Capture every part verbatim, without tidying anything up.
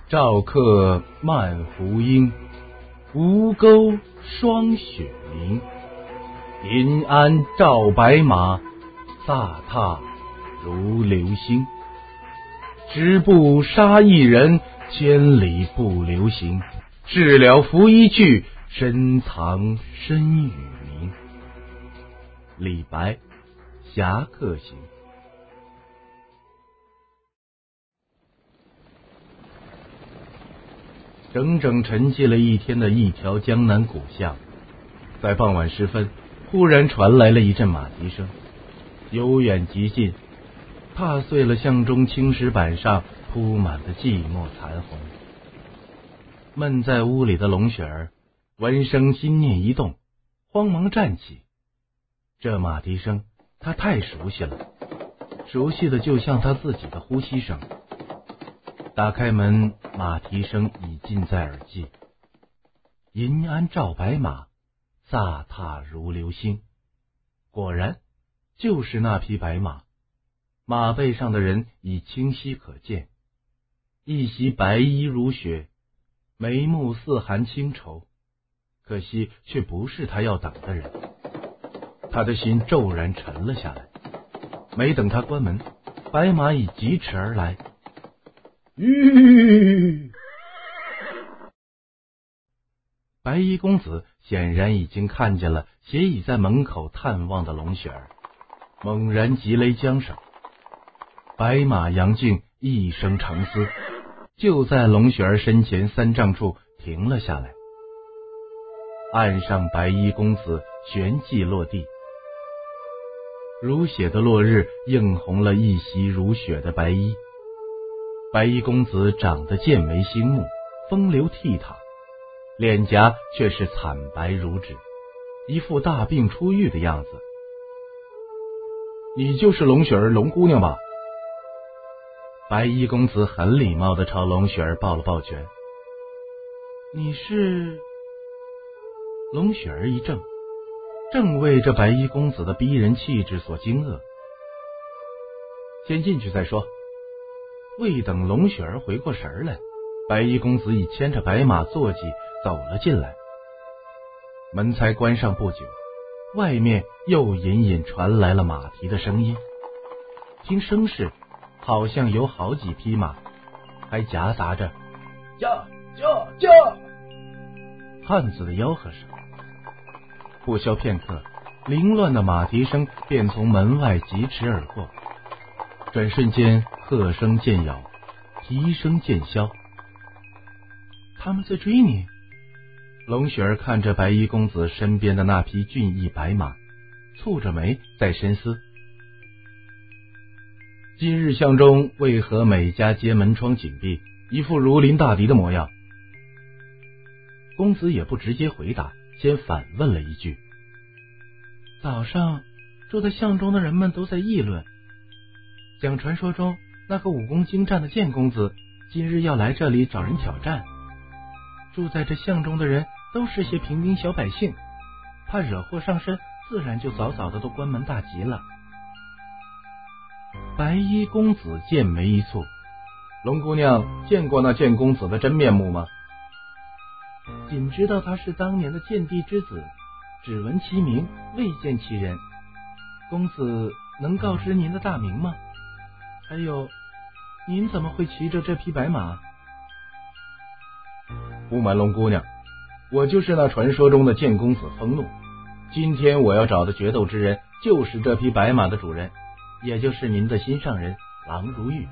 赵客漫胡缨，吴钩霜雪明。银鞍照白马，飒沓如流星。直布杀一人，千里不留行。事了拂衣去，深藏身与名。李白《侠客行》。整整沉寂了一天的一条江南古巷，在傍晚时分，忽然传来了一阵马蹄声，由远及近，踏碎了巷中青石板上铺满的寂寞残红。闷在屋里的龙雪儿闻声心念一动，慌忙站起。这马蹄声他太熟悉了，熟悉的就像他自己的呼吸声。打开门，马蹄声已近在耳际。银鞍照白马，飒沓如流星。果然就是那匹白马，马背上的人已清晰可见，一袭白衣如雪，眉目似含清愁，可惜却不是他要等的人。他的心骤然沉了下来。没等他关门，白马已疾驰而来。吁！白衣公子显然已经看见了斜倚在门口探望的龙雪儿，猛然急勒缰绳。白马扬颈，一声长嘶，就在龙雪儿身前三丈处停了下来。岸上白衣公子旋即落地，如血的落日映红了一袭如雪的白衣。白衣公子长得剑眉星目，风流倜傥，脸颊却是惨白如纸，一副大病初愈的样子。你就是龙雪儿龙姑娘吧？白衣公子很礼貌地朝龙雪儿抱了抱拳。你是？龙雪儿一怔，正为这白衣公子的逼人气质所惊愕。先进去再说。未等龙雪儿回过神来，白衣公子已牵着白马坐骑走了进来。门才关上不久，外面又隐隐传来了马蹄的声音。听声势，好像有好几匹马，还夹杂着驾驾驾汉子的吆喝声。不消片刻，凌乱的马蹄声便从门外疾驰而过。转瞬间，喝声渐咬，蹄声渐消。他们在追你？龙雪儿看着白衣公子身边的那匹俊逸白马，蹙着眉在深思。今日巷中为何每家街门窗紧闭，一副如临大敌的模样？公子也不直接回答，先反问了一句。早上住在巷中的人们都在议论，讲传说中那个武功精湛的剑公子今日要来这里找人挑战。住在这巷中的人都是些平民小百姓，怕惹祸上身，自然就早早的都关门大吉了。白衣公子剑眉一蹙，龙姑娘见过那剑公子的真面目吗？仅知道他是当年的剑帝之子，只闻其名，未见其人。公子能告知您的大名吗？还有，您怎么会骑着这匹白马？不瞒龙姑娘，我就是那传说中的剑公子风怒。今天我要找的决斗之人，就是这匹白马的主人，也就是您的心上人郎如玉。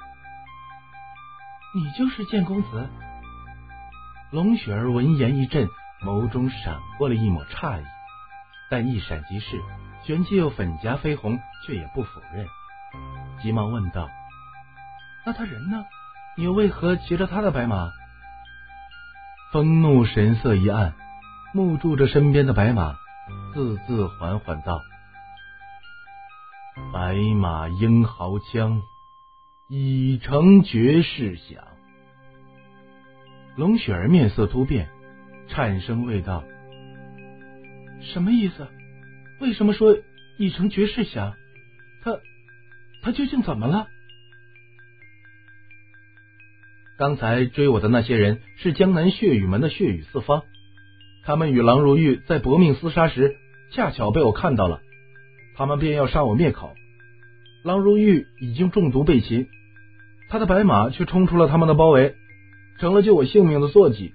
你就是剑公子？龙雪儿闻言一震，眸中闪过了一抹诧异，但一闪即逝，旋即又粉颊绯红，却也不否认，急忙问道：那他人呢？你又为何骑着他的白马？风怒神色一暗，目注着身边的白马，字字缓缓道：白马英豪枪，已成绝世响。龙雪儿面色突变，颤声谓道：什么意思？为什么说已成绝世响？他他究竟怎么了？ 刚才追我的那些人是江南血雨门的血雨四方，他们与郎如玉在搏命厮杀时，恰巧被我看到了，他们便要杀我灭口。郎如玉已经中毒被擒，他的白马却冲出了他们的包围，成了救我性命的坐骑。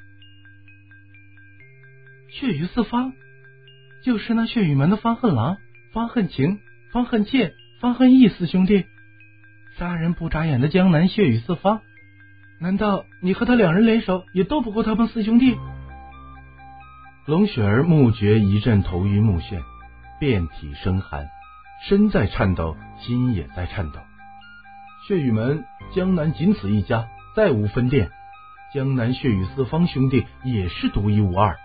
血雨四方就是那血雨门的方恨郎、方恨情、方恨妾、方恨义四兄弟，杀人不眨眼的江南血雨四方，难道你和他两人联手也斗不过他们四兄弟？龙雪儿目觉一阵头晕目眩，遍体生寒，身在颤抖，心也在颤抖。血雨门江南仅此一家，再无分店，江南血雨四方兄弟也是独一无二。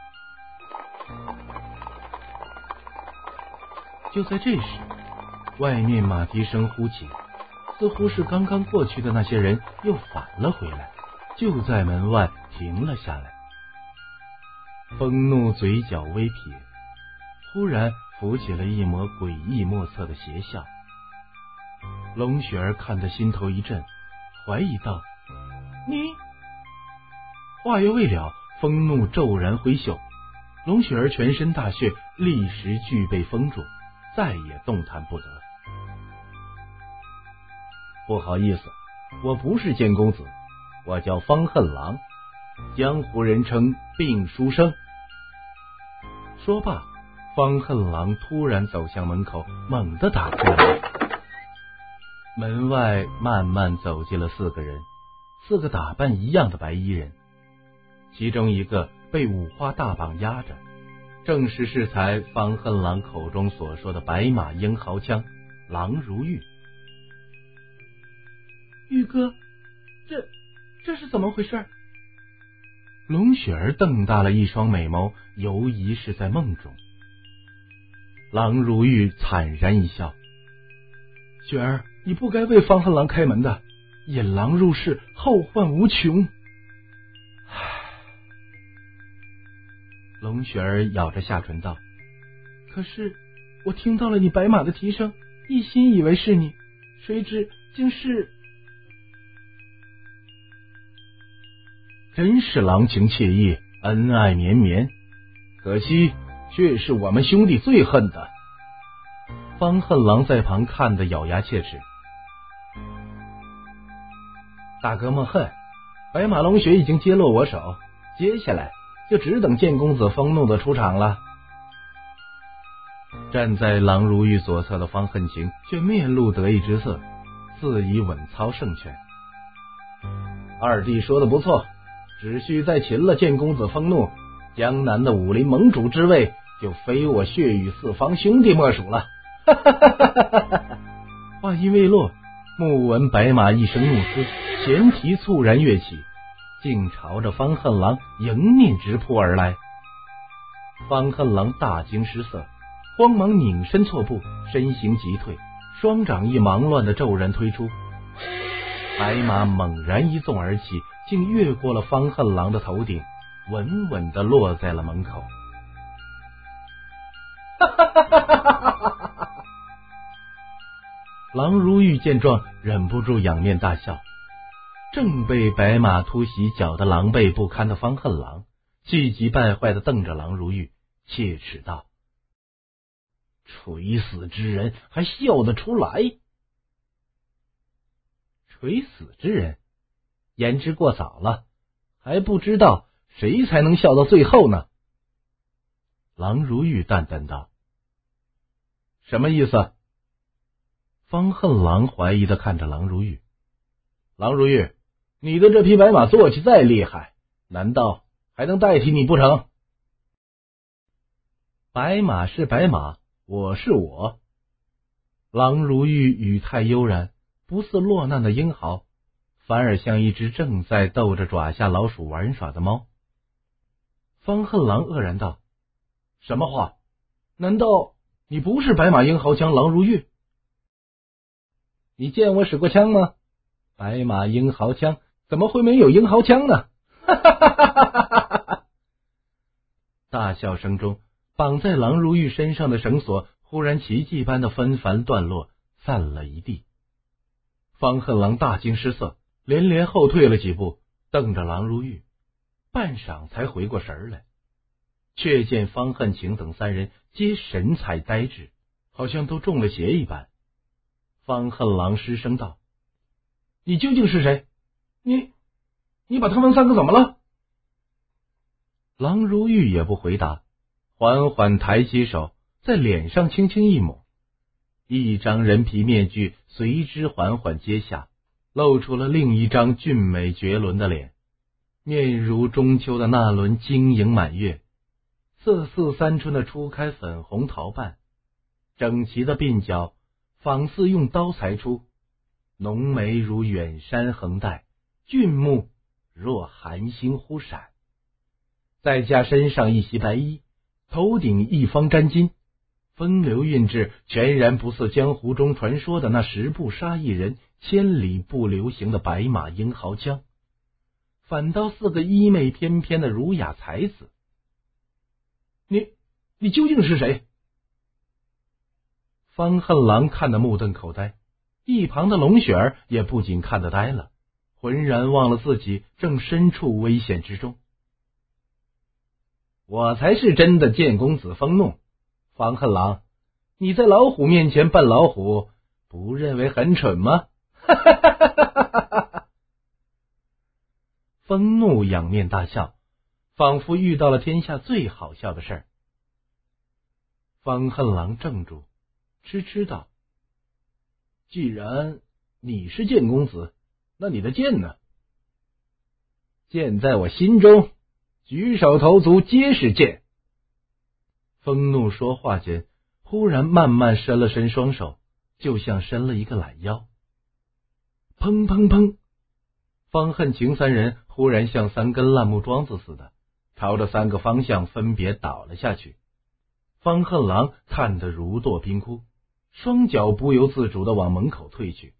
就在这时，外面马蹄声呼起，似乎是刚刚过去的那些人又返了回来，就在门外停了下来。风怒嘴角微撇，忽然浮起了一抹诡异莫测的邪笑。龙雪儿看得心头一震，怀疑道：你……话犹未了，风怒骤然挥袖，龙雪儿全身大血，立时俱被封住，再也动弹不得。不好意思，我不是剑公子，我叫方恨郎，江湖人称病书生。说罢，方恨郎突然走向门口，猛地打开了门。门外慢慢走进了四个人，四个打扮一样的白衣人，其中一个被五花大绑压着，正是适才方恨郎口中所说的白马英豪枪郎如玉。玉哥，这这是怎么回事？龙雪儿瞪大了一双美眸，犹疑是在梦中。郎如玉惨然一笑：雪儿，你不该为方恨郎开门的，引狼入室，后患无穷。龙雪儿咬着下唇道：可是我听到了你白马的蹄声，一心以为是你，谁知竟是……真是郎情妾意，恩爱绵绵，可惜却是我们兄弟最恨的。方恨郎在旁看得咬牙切齿。大哥莫恨，白马龙雪已经揭落我手，接下来就只等剑公子风怒的出场了。站在郎如玉左侧的方恨情却面露得意之色，自以稳操胜券。二弟说的不错，只需再擒了剑公子风怒，江南的武林盟主之位就非我血雨四方兄弟莫属了。话音未落，目闻白马一声怒嘶，前蹄猝然跃起，竟朝着方恨郎迎面直扑而来。方恨郎大惊失色，慌忙拧身错步，身形急退，双掌一忙乱的骤然推出，白马猛然一纵而起，竟越过了方恨郎的头顶，稳稳地落在了门口。郎如玉见状，忍不住仰面大笑。正被白马突袭搅得狼狈不堪的方恨郎，气急败坏地瞪着郎如玉，切齿道：垂死之人还笑得出来？垂死之人，言之过早了，还不知道谁才能笑到最后呢。郎如玉淡淡道：什么意思？方恨郎怀疑地看着郎如玉。郎如玉，你的这匹白马坐骑再厉害，难道还能代替你不成？白马是白马，我是我。郎如玉语态悠然，不似落难的英豪，反而像一只正在逗着爪下老鼠玩耍的猫。方恨郎愕然道：什么话？难道你不是白马英豪枪郎如玉？你见我使过枪吗？白马英豪枪怎么会没有英豪枪呢？大笑声中，绑在郎如玉身上的绳索忽然奇迹般的纷繁断落，散了一地。方恨郎大惊失色，连连后退了几步， 瞪着郎如玉，半晌才回过神来，却见方恨情等三人皆神采呆滞，好像都中了邪一般。方恨郎失声道：“你究竟是谁？你你把他们三个怎么了？”郎如玉也不回答，缓缓抬起手，在脸上轻轻一抹，一张人皮面具随之缓缓揭下，露出了另一张俊美绝伦的脸，面如中秋的那轮晶莹满月，色似三春的初开粉红桃瓣，整齐的鬓角仿似用刀裁出，浓眉如远山横带，俊目若寒星忽闪，再加身上一袭白衣，头顶一方沾金，风流韵致全然不似江湖中传说的那十步杀一人千里不留行的白马英豪枪，反倒似个衣袂翩翩的儒雅才子。你你究竟是谁？方恨郎看得目瞪口呆，一旁的龙雪儿也不仅看得呆了，浑然忘了自己正身处危险之中。我才是真的剑公子风怒，方恨郎，你在老虎面前扮老虎，不认为很蠢吗？风怒仰面大笑，仿佛遇到了天下最好笑的事儿。方恨郎怔住，痴痴道：“既然你是剑公子，那你的剑呢？”“剑在我心中，举手投足皆是剑。”风怒说话间，忽然慢慢伸了伸双手，就像伸了一个懒腰。砰砰砰！方恨情三人忽然像三根烂木桩子似的，朝着三个方向分别倒了下去。方恨郎看得如堕冰窟，双脚不由自主地往门口退去。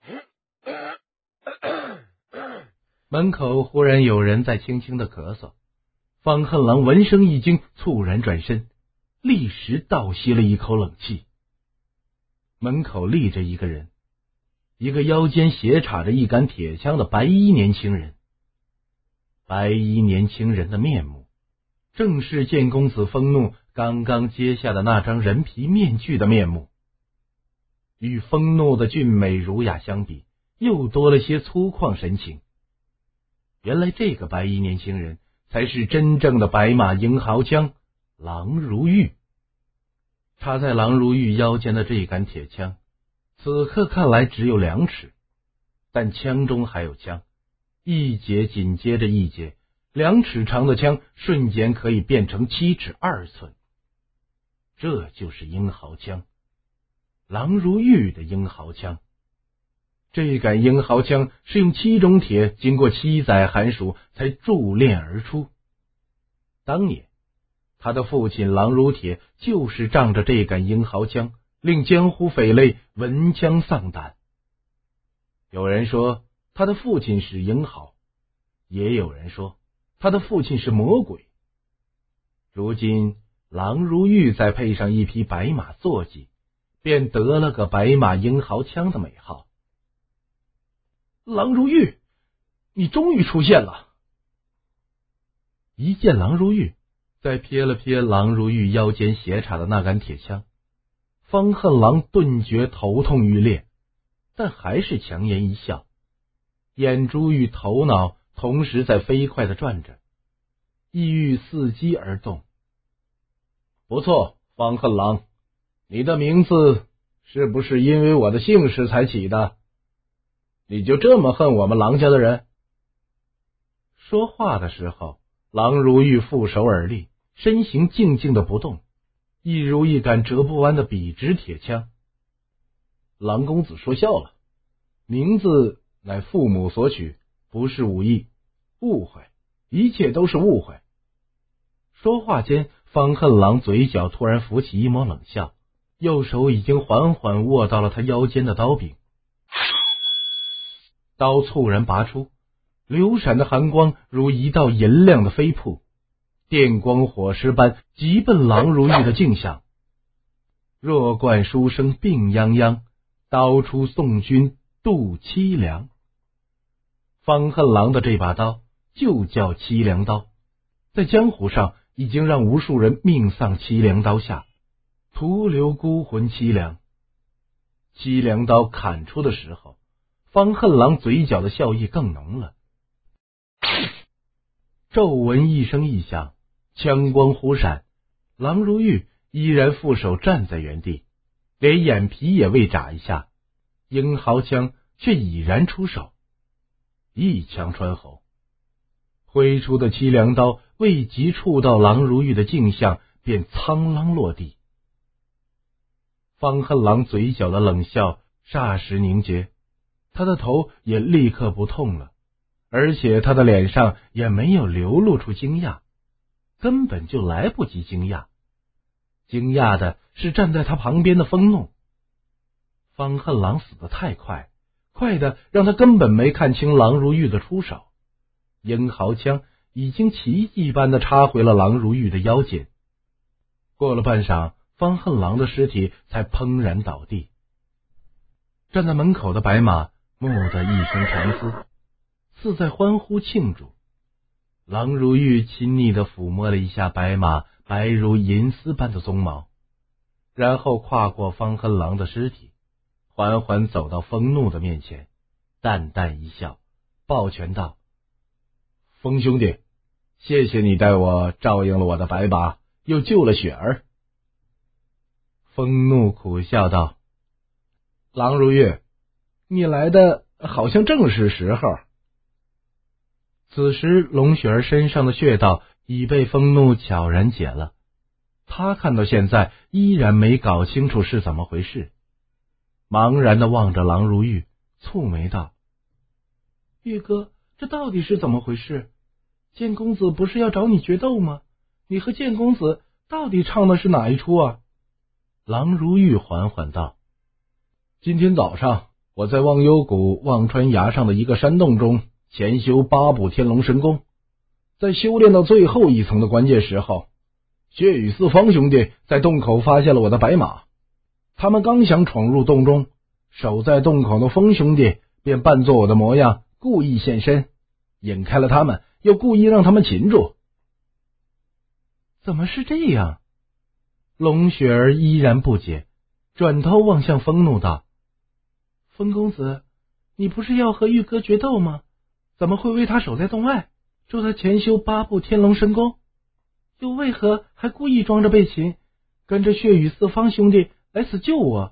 门口忽然有人在轻轻地咳嗽，方恨郎闻声一惊，猝然转身，立时倒吸了一口冷气。门口立着一个人，一个腰间斜插着一杆铁枪的白衣年轻人。白衣年轻人的面目，正是剑公子风怒刚刚揭下的那张人皮面具的面目，与风怒的俊美儒雅相比，又多了些粗犷神情。原来这个白衣年轻人才是真正的白马英豪将郎如玉。插在郎如玉腰间的这杆铁枪，此刻看来只有两尺，但枪中还有枪，一节紧接着一节，两尺长的枪瞬间可以变成七尺二寸。这就是英豪枪，郎如玉的英豪枪。这杆英豪枪是用七种铁经过七载寒暑才铸炼而出。当年他的父亲郎如铁就是仗着这杆英豪枪，令江湖匪类闻枪丧胆。有人说他的父亲是英豪，也有人说他的父亲是魔鬼。如今郎如玉再配上一匹白马坐骑，便得了个白马英豪枪的美号。郎如玉，你终于出现了！一见郎如玉，再瞥了瞥郎如玉腰间斜插的那杆铁枪，方恨郎顿觉头痛欲裂，但还是强颜一笑，眼珠与头脑同时在飞快地转着，意欲伺机而动。不错，方恨郎，你的名字是不是因为我的姓氏才起的？你就这么恨我们郎家的人？说话的时候，郎如玉负手而立，身形静静的不动，一如一杆折不弯的笔直铁枪。郎公子说笑了，名字乃父母所取，不是无意，误会，一切都是误会。说话间，方恨郎嘴角突然浮起一抹冷笑，右手已经缓缓握到了他腰间的刀柄。刀猝然拔出，流闪的寒光如一道银亮的飞瀑，电光火石般急奔郎如玉的颈项。弱冠书生病殃殃，刀出宋军度凄凉。 方恨郎的这把刀就叫凄凉刀，在江湖上已经让无数人命丧凄凉刀下，徒留孤魂凄凉。凄凉刀砍出的时候，方恨郎嘴角的笑意更浓了。骤闻一声异响，枪光忽闪，郎如玉依然负手站在原地，连眼皮也未眨一下，英豪枪却已然出手，一枪穿喉。挥出的凄凉刀未及触到郎如玉的颈项，便苍啷落地。方恨郎嘴角的冷笑霎时凝结，他的头也立刻不痛了，而且他的脸上也没有流露出惊讶，根本就来不及惊讶。惊讶的是站在他旁边的风怒。方恨郎死得太快，快的让他根本没看清郎如玉的出手，英豪枪已经奇迹般的插回了郎如玉的腰间。过了半晌，方恨郎的尸体才砰然倒地。站在门口的白马蓦地一声长嘶，似在欢呼庆祝。郎如玉亲昵地抚摸了一下白马白如银丝般的鬃毛，然后跨过方恨郎的尸体，缓缓走到风怒的面前，淡淡一笑，抱拳道：风兄弟，谢谢你带我照应了我的白马，又救了雪儿。风怒苦笑道：郎如玉，你来的好像正是时候。此时龙雪儿身上的穴道已被风怒悄然解了，他看到现在依然没搞清楚是怎么回事，茫然地望着郎如玉，蹙眉道：玉哥，这到底是怎么回事？剑公子不是要找你决斗吗？你和剑公子到底唱的是哪一出啊？郎如玉缓缓道：今天早上我在忘忧谷忘川崖上的一个山洞中潜修八部天龙神功，在修炼到最后一层的关键时候，血雨四方兄弟在洞口发现了我的白马，他们刚想闯入洞中，守在洞口的风兄弟便扮作我的模样故意现身，引开了他们，又故意让他们擒住。怎么是这样？龙雪儿依然不解，转头望向风怒道：风公子，你不是要和玉哥决斗吗？怎么会为他守在洞外，助他潜修八部天龙神功？又为何还故意装着被擒，跟着血雨四方兄弟来此救我？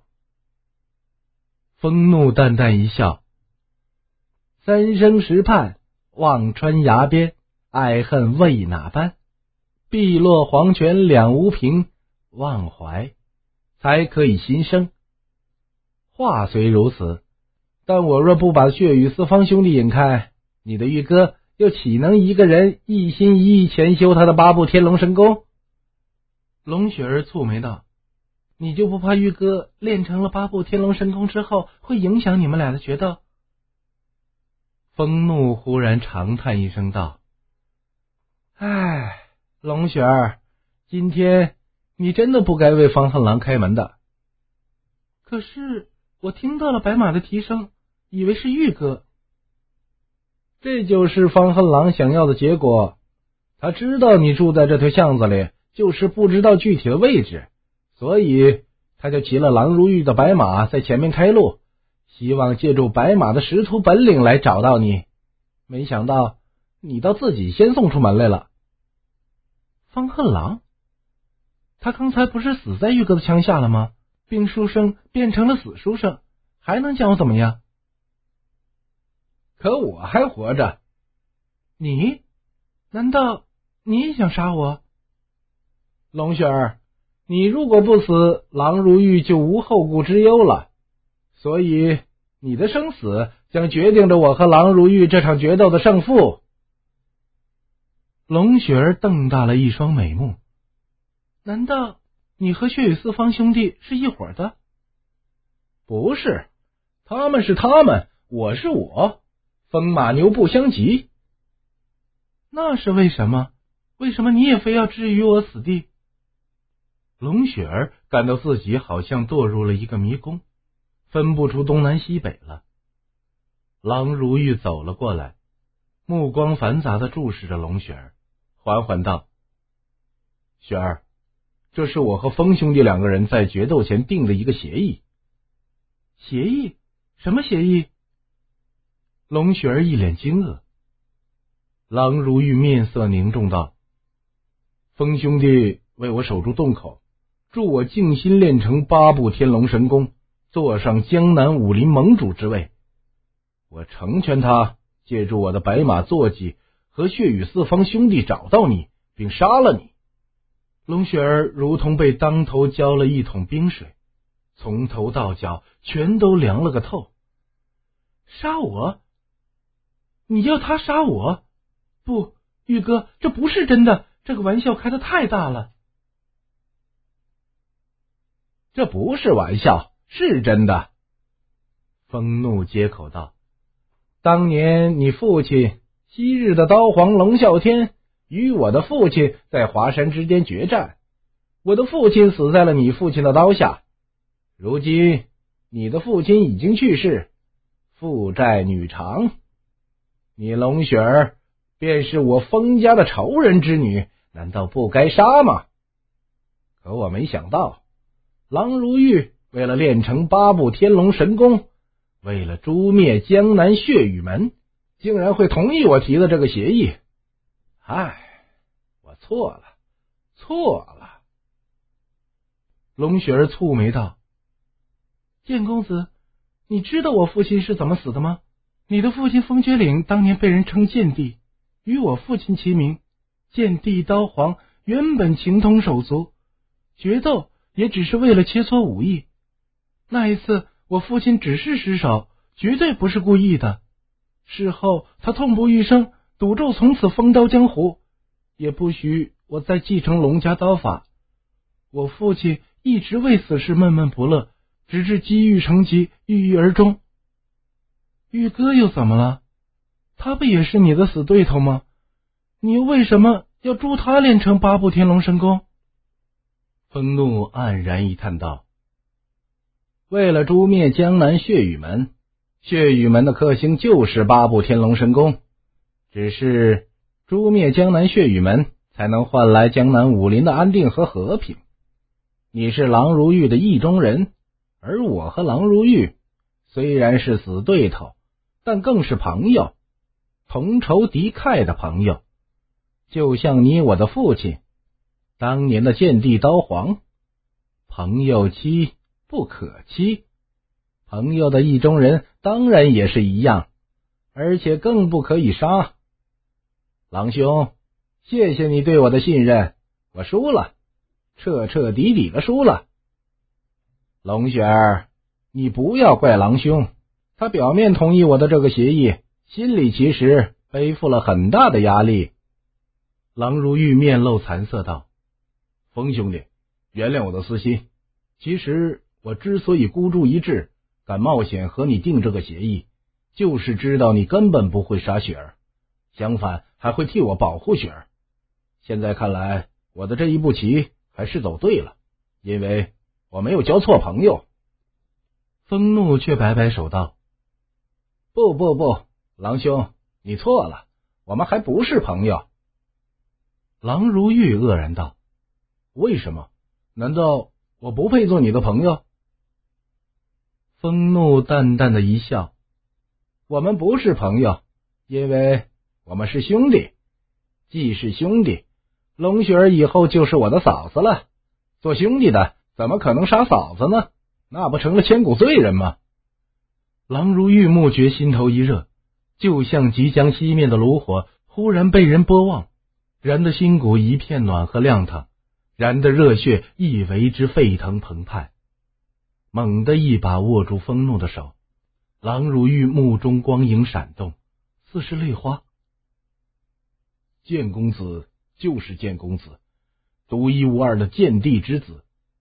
风怒淡淡一笑：三生石畔，忘川崖边，爱恨为哪般？碧落黄泉两无凭，忘怀才可以新生。话虽如此，但我若不把血雨四方兄弟引开，你的玉哥又岂能一个人一心一意潜修他的八部天龙神功？龙雪儿蹙眉道：你就不怕玉哥练成了八部天龙神功之后会影响你们俩的决斗？风怒忽然长叹一声道：唉，龙雪儿，今天你真的不该为方恨郎开门的。可是我听到了白马的蹄声，以为是玉哥。这就是方恨郎想要的结果，他知道你住在这条巷子里，就是不知道具体的位置，所以他就骑了郎如玉的白马在前面开路，希望借助白马的识途本领来找到你。没想到你倒自己先送出门来了。方恨郎，他刚才不是死在玉哥的枪下了吗？病书生变成了死书生，还能将我怎么样？可我还活着。你？难道你也想杀我？龙雪儿，你如果不死，郎如玉就无后顾之忧了。所以你的生死将决定着我和郎如玉这场决斗的胜负。龙雪儿瞪大了一双美目。难道你和血雨四方兄弟是一伙的？不是，他们是他们，我是我，风马牛不相及。那是为什么？为什么你也非要置于我死地？龙雪儿感到自己好像堕入了一个迷宫，分不出东南西北了。郎如玉走了过来， 目光繁杂的注视着龙雪儿，缓缓道：雪儿，这是我和风兄弟两个人在决斗前定的一个协议。 协议？什么协议？ 龙雪儿一脸惊愕。郎如玉面色凝重道：风兄弟为我守住洞口，助我静心练成八部天龙神功，坐上江南武林盟主之位。我成全他，借助我的白马坐骑和血雨四方兄弟找到你，并杀了你。龙雪儿如同被当头浇了一桶冰水，从头到脚全都凉了个透。 杀我？你要他杀我？不，玉哥，这不是真的，这个玩笑开得太大了。 这不是玩笑，是真的。风怒接口道：当年你父亲昔日的刀皇龙啸天与我的父亲在华山之间决战，我的父亲死在了你父亲的刀下。如今你的父亲已经去世，父债女偿，你龙雪儿便是我封家的仇人之女，难道不该杀吗？可我没想到，郎如玉为了练成八部天龙神功，为了诛灭江南血雨门，竟然会同意我提的这个协议。唉，我错了，错了。龙雪儿蹙眉道： 剑公子，你知道我父亲是怎么死的吗？你的父亲风绝岭当年被人称剑帝，与我父亲齐名。剑帝刀皇原本情同手足，决斗也只是为了切磋武艺。那一次我父亲只是失手，绝对不是故意的。事后他痛不欲生，赌咒从此封刀江湖，也不许我再继承龙家刀法。我父亲一直为此事闷闷不乐，直至积郁成疾，郁郁而终。玉哥又怎么了？他不也是你的死对头吗？你又为什么要助他练成八部天龙神功？ 风怒黯然一叹道：为了诛灭江南血雨门，血雨门的克星就是八部天龙神功，只是诛灭江南血雨门才能换来江南武林的安定和和平。你是郎如玉的意中人，而我和郎如玉虽然是死对头，但更是朋友，同仇敌忾的朋友。就像你我的父亲当年的剑帝刀皇，朋友妻不可欺，朋友的意中人当然也是一样，而且更不可以杀。郎兄，谢谢你对我的信任，我输了，彻彻底底的输了。龙雪儿，你不要怪郎兄，他表面同意我的这个协议，心里其实背负了很大的压力。郎如玉面露惭色道：风兄弟，原谅我的私心，其实我之所以孤注一掷，敢冒险和你定这个协议，就是知道你根本不会杀雪儿，相反还会替我保护雪儿。现在看来，我的这一步棋还是走对了，因为我没有交错朋友。风怒却摆摆手道：不不不，郎兄，你错了，我们还不是朋友。郎如玉愕然道：为什么？难道我不配做你的朋友？风怒淡淡的一笑：我们不是朋友，因为我们是兄弟。既是兄弟，龙雪儿以后就是我的嫂子了，做兄弟的怎么可能杀嫂子呢？那不成了千古罪人吗？郎如玉蓦觉心头一热，就像即将熄灭的炉火忽然被人拨旺，燃得心骨一片暖和亮堂，燃得热血亦为之沸腾澎湃。猛地一把握住风怒的手，郎如玉目中光影闪动，似是泪花。剑公子就是剑公子，独一无二的剑帝之子。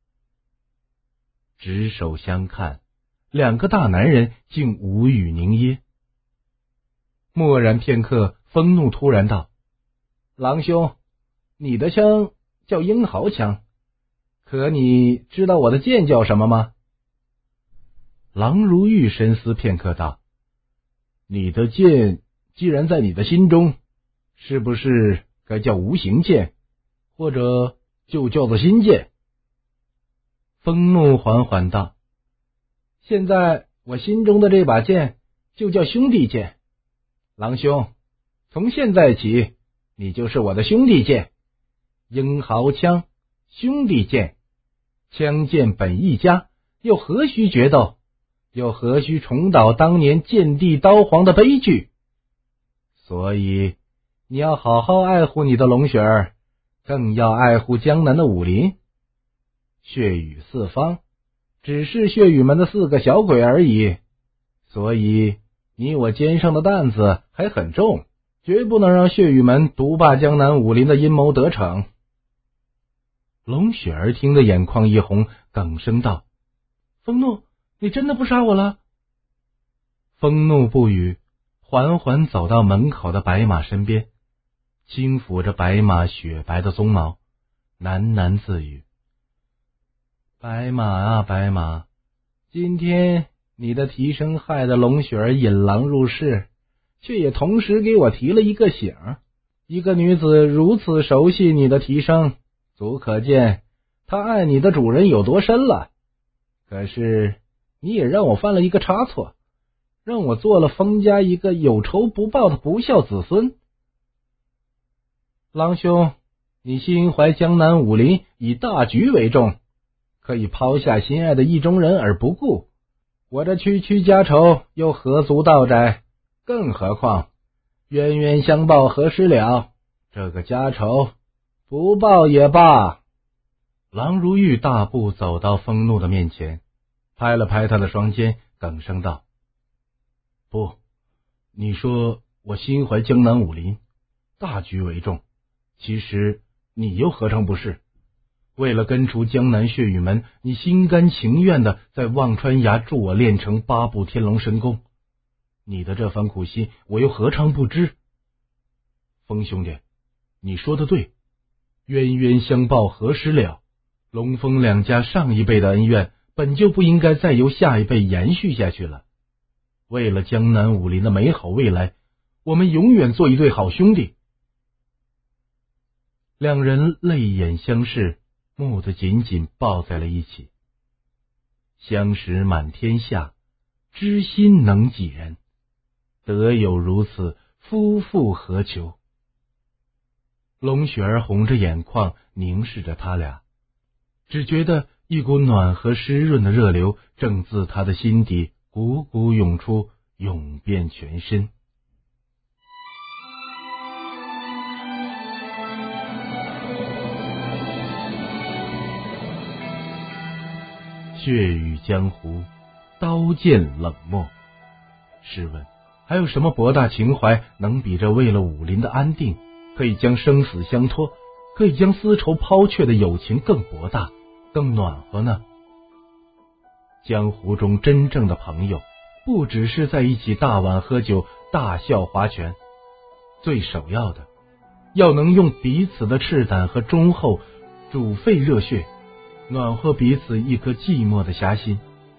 执手相看，两个大男人竟无语凝噎。默然片刻，风怒突然道：郎兄，你的枪叫英豪枪，可你知道我的剑叫什么吗？郎如玉深思片刻道：你的剑既然在你的心中，是不是该叫无形剑，或者就叫做心剑？ 风怒缓缓道：现在我心中的这把剑就叫兄弟剑。郎兄，从现在起，你就是我的兄弟剑。英豪枪，兄弟剑，枪剑本一家，又何须决斗？又何须重蹈当年剑帝刀皇的悲剧？所以你要好好爱护你的龙雪儿，更要爱护江南的武林。血雨四方，只是血雨门的四个小鬼而已，所以你我肩上的担子还很重，绝不能让血雨门独霸江南武林的阴谋得逞。龙雪儿听得眼眶一红，哽声道：风怒，你真的不杀我了？风怒不语，缓缓走到门口的白马身边，轻抚着白马雪白的鬃毛，喃喃自语：白马啊白马，今天你的提升害得龙雪儿引狼入室，却也同时给我提了一个醒。一个女子如此熟悉你的提升，足可见她爱你的主人有多深了。可是你也让我犯了一个差错，让我做了封家一个有仇不报的不孝子孙。郎兄，你心怀江南武林，以大局为重，可以抛下心爱的意中人而不顾，我这区区家仇又何足道哉？更何况冤冤相报何时了，这个家仇不报也罢。郎如玉大步走到风怒的面前，拍了拍他的双肩，哽声道：不，你说我心怀江南武林，大局为重，其实你又何尝不是？为了根除江南血雨门，你心甘情愿的在忘川崖助我练成八部天龙神功，你的这番苦心我又何尝不知？风兄弟，你说的对，冤冤相报何时了？龙凤两家上一辈的恩怨本就不应该再由下一辈延续下去了。为了江南武林的美好未来，我们永远做一对好兄弟。两人泪眼相视，蓦地紧紧抱在了一起。相识满天下，知心能几人？得有如此，夫复何求？龙雪儿红着眼眶凝视着他俩，只觉得一股暖和湿润的热流正自他的心底汩汩涌出，涌遍全身。血雨江湖，刀剑冷漠。试问还有什么博大情怀能比这为了武林的安定，可以将生死相托，可以将丝绸抛却的友情更博大更暖和呢？江湖中真正的朋友，不只是在一起大碗喝酒大笑划拳，最首要的要能用彼此的赤胆和忠厚煮沸热血，暖和彼此一颗寂寞的侠心。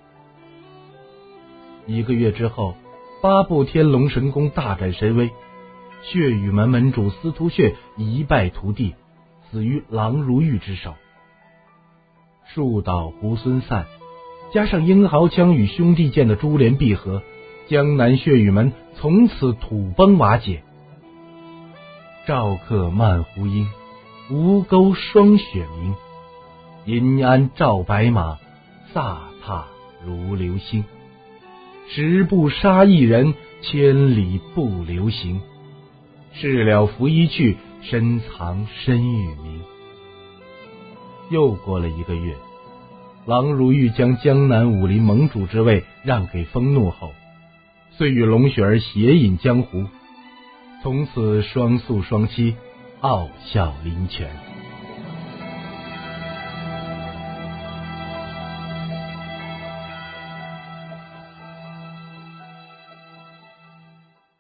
一个月之后，八部天龙神功大展神威，血雨门门主司徒血一败涂地，死于郎如玉之手。树倒猢狲散，加上英豪枪与兄弟剑的珠联璧合，江南血雨门从此土崩瓦解。赵客漫胡缨，吴钩霜雪明，银鞍照白马，飒沓如流星。十步杀一人，千里不留行。事了拂衣去，深藏身与名。又过了一个月，郎如玉将江南武林盟主之位让给风怒后，遂与龙雪儿携引江湖，从此双宿双栖，傲笑林泉。